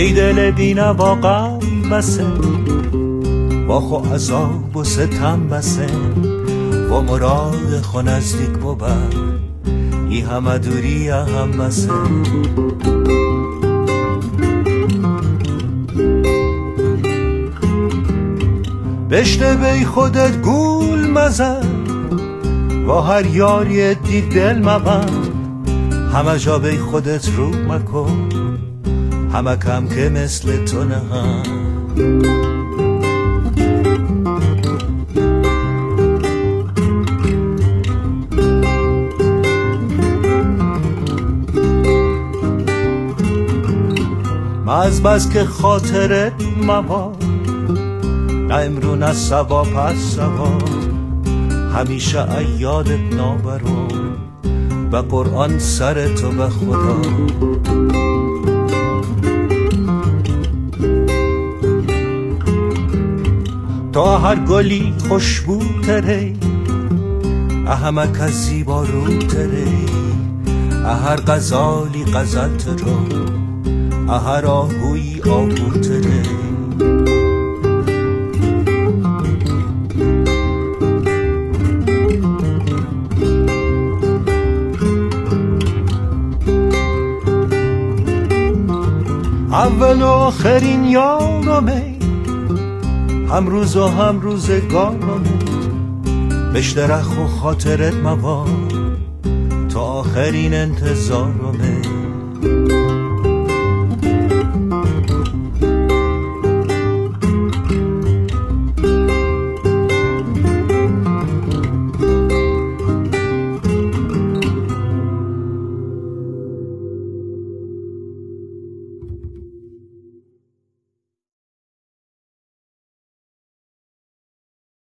ای دل بینوا غم بسه با خو عذاب و ستم بسه و مراد خو نزدیک بود ای همه دوری هم بسه بشته بی خودت گول مزن و هر یاری دید دل مبند همه جا بی خودت رو مکن همه کم که مثل تو نه از بس که خاطرت مباد نه امرو نه سبا پس سبا همیشه ایادت نابرون و قرآن سر تو به خدا تا هر گلی خوشبو تره همه کس زیبا رو تره هر غزالی غزل ترو هر آهوی آهو تره اول و آخرین یارمه هم روز و هم روزگارمه بشترخ و خاطرت مباد تا آخرین انتظارمه